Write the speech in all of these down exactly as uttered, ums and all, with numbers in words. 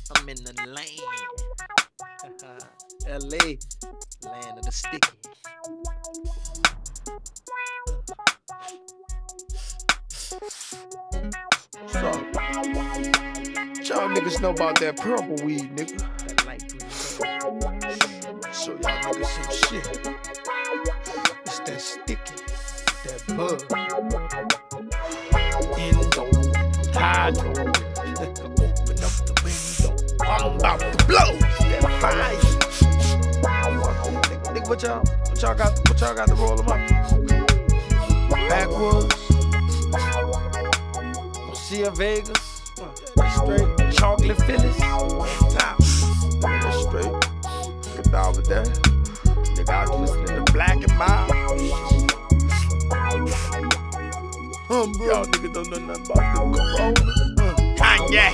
I'm in the land. L A, land of the sticky. So, y'all niggas know about that purple weed, nigga. That light green. Show y'all niggas some shit. It's that sticky, that bug. Indo, hydro. Open up the window. I'm about to blow. That fire. Nigga, nigga, what y'all, what y'all got? What y'all got to roll them up? Backwoods. Garcia Vegas. Straight chocolate Phillies. Nah, that's straight. Get down with that. Nigga, I was listening to Black and Mild. Um, Y'all niggas don't know nothing about the Corona. Uh, Kanye.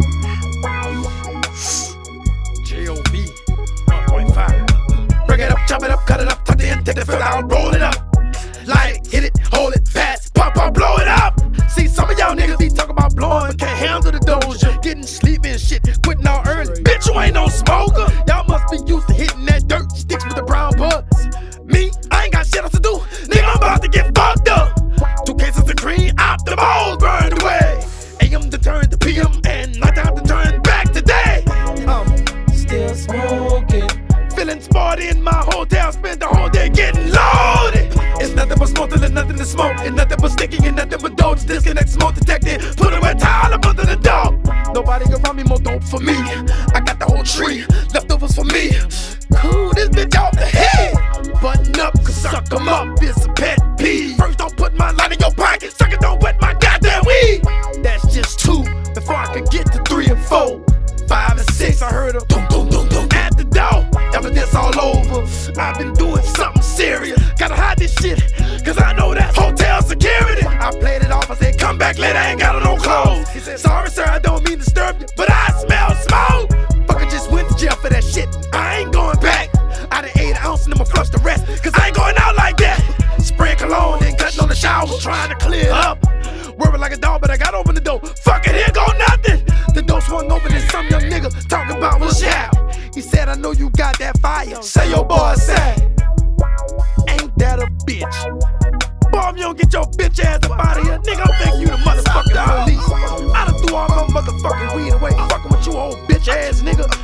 J O B one point five. Bring it up, chop it up, cut it up, tuck the end, take the fill out, roll it up. Light it, hit it, hold it, fast, pop, pop, blow it up. See, some of y'all niggas be talking about blowing, but can't handle the doja. Getting sleepy and shit, quitting out early. Bitch, you ain't no smoker. Y'all must be used to hitting that dirt, sticks with the brown buds. Me, I ain't got shit else to do. Nigga, I'm about to get fucked up. Two cases of green, out the balls burned away. A M to turn to P M, and nighttime to turn back to day. I'm still smoking, feeling sporty in my hotel, spent the whole day getting loaded. It's nothing but smoke, there's nothing to smoke. It's nothing but sticking, and nothing but dope. Disconnect, smoke detected, put away towel up under the door. Nobody around me more dope for me. I got the whole tree, leftovers for me. Cool this bitch off the head. Button up, cause suck 'em up, it's a pet peeve. First don't put my line in your pocket, second don't wet my goddamn weed. That's just two, before I could get to three and four. Five and six, I heard a boom, boom, boom, boom at the door. Evidence all over, I've been doing something serious. Gotta hide this shit, cause I know that's hotel security. I played it off, I said come back later, I ain't got no clothes. He said sorry sir, I don't mean to disturb you, but I smell smoke. Fucker just went to jail for that shit, I ain't going back. I done ate an ounce and I'ma flush the rest, cause I ain't going out like that. Spraying cologne and cutting on the shower, trying to clear it up. Worried like a dog, but I got open the door. Fuck it, here go nothing. The door swung open and some young nigga talking about what's out. He said, I know you got that fire. Say your boy said, ain't that a bitch? Boy, if you don't get your bitch ass up out of here, nigga, I'm thinking you the motherfucking police. I done threw all my motherfucking weed away, fucking with you old bitch ass nigga.